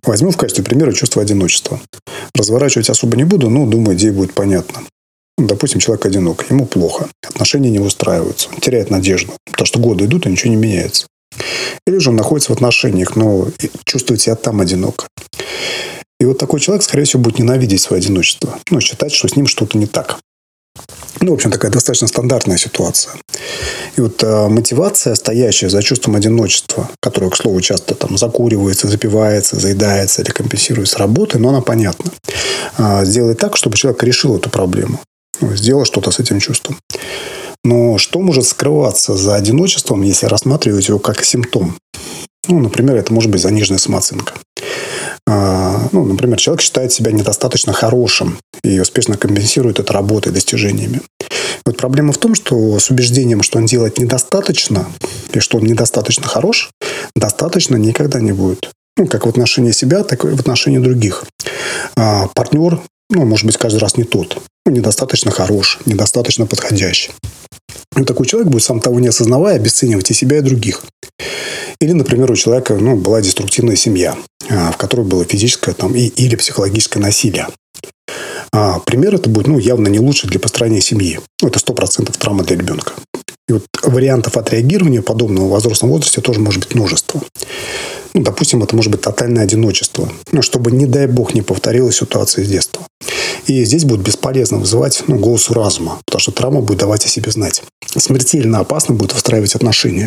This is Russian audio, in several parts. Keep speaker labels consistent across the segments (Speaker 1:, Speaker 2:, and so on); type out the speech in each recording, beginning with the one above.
Speaker 1: Возьму в качестве примера чувство одиночества. Разворачивать особо не буду, но, думаю, идея будет понятна. Допустим, человек одинок, ему плохо, отношения не устраиваются, он теряет надежду, потому что годы идут, и ничего не меняется. Или же он находится в отношениях, но чувствует себя там одиноко. И вот такой человек, скорее всего, будет ненавидеть свое одиночество, считать, что с ним что-то не так. В общем, такая достаточно стандартная ситуация. И вот мотивация, стоящая за чувством одиночества, которая, к слову, часто закуривается, запивается, заедается или компенсируется работой, но она понятна. Сделать так, чтобы человек решил эту проблему, сделал что-то с этим чувством. Но что может скрываться за одиночеством, если рассматривать его как симптом? Например, это может быть заниженная самооценка. Например, человек считает себя недостаточно хорошим и успешно компенсирует это работой, достижениями. Вот проблема в том, что с убеждением, что он делает недостаточно, и что он недостаточно хорош, достаточно никогда не будет. Как в отношении себя, так и в отношении других. Партнер, может быть, каждый раз не тот. Недостаточно хорош, недостаточно подходящий. Такой человек будет, сам того не осознавая, обесценивать и себя, и других. Или, например, у человека была деструктивная семья, в которой было физическое или психологическое насилие. Пример это будет явно не лучше для построения семьи. Это 100% травма для ребенка. И вот вариантов отреагирования подобного в возрастном возрасте тоже может быть множество. Допустим, это может быть тотальное одиночество, чтобы, не дай бог, не повторилась ситуация с детства. И здесь будет бесполезно вызывать голос разума, потому что травма будет давать о себе знать. Смертельно опасно будет выстраивать отношения.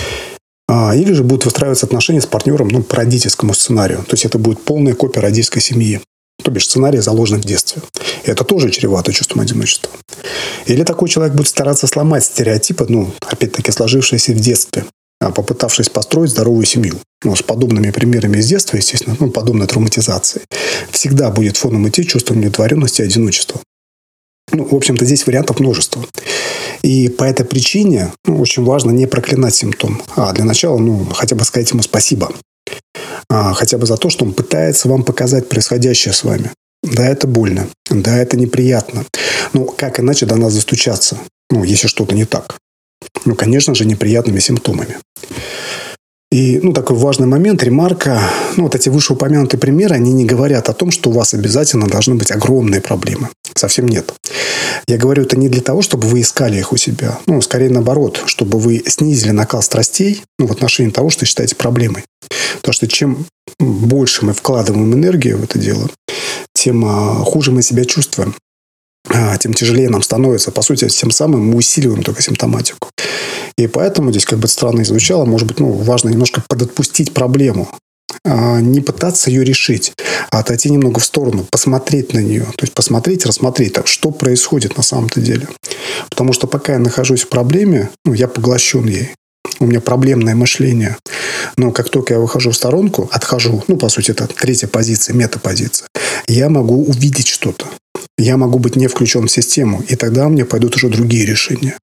Speaker 1: Или же будут выстраиваться отношения с партнером по родительскому сценарию. То есть это будет полная копия родительской семьи. То бишь сценарий заложен в детстве. И это тоже чревато чувством одиночества. Или такой человек будет стараться сломать стереотипы, опять-таки сложившиеся в детстве, попытавшись построить здоровую семью. С подобными примерами из детства, естественно, подобной травматизации, всегда будет фоном идти чувство неудовлетворенности и одиночества. В общем-то, здесь вариантов множество. И по этой причине очень важно не проклинать симптом, а для начала хотя бы сказать ему спасибо. Хотя бы за то, что он пытается вам показать происходящее с вами. Да, это больно. Да, это неприятно. Как иначе до нас достучаться, если что-то не так? Конечно же, неприятными симптомами. И такой важный момент, ремарка. Вот эти вышеупомянутые примеры, они не говорят о том, что у вас обязательно должны быть огромные проблемы. Совсем нет. Я говорю это не для того, чтобы вы искали их у себя. Скорее наоборот, чтобы вы снизили накал страстей в отношении того, что считаете проблемой. Потому что чем больше мы вкладываем энергию в это дело, тем хуже мы себя чувствуем. Тем тяжелее нам становится. По сути, тем самым мы усиливаем только симптоматику. И поэтому здесь, как бы странно ни звучало, может быть, важно немножко подотпустить проблему. Не пытаться ее решить, а отойти немного в сторону, посмотреть на нее. То есть посмотреть, рассмотреть, что происходит на самом-то деле. Потому что пока я нахожусь в проблеме, я поглощен ей. У меня проблемное мышление. Но как только я выхожу в сторонку, отхожу, по сути, это третья позиция, метапозиция, я могу увидеть что-то. Я могу быть не включен в систему, и тогда мне пойдут уже другие решения.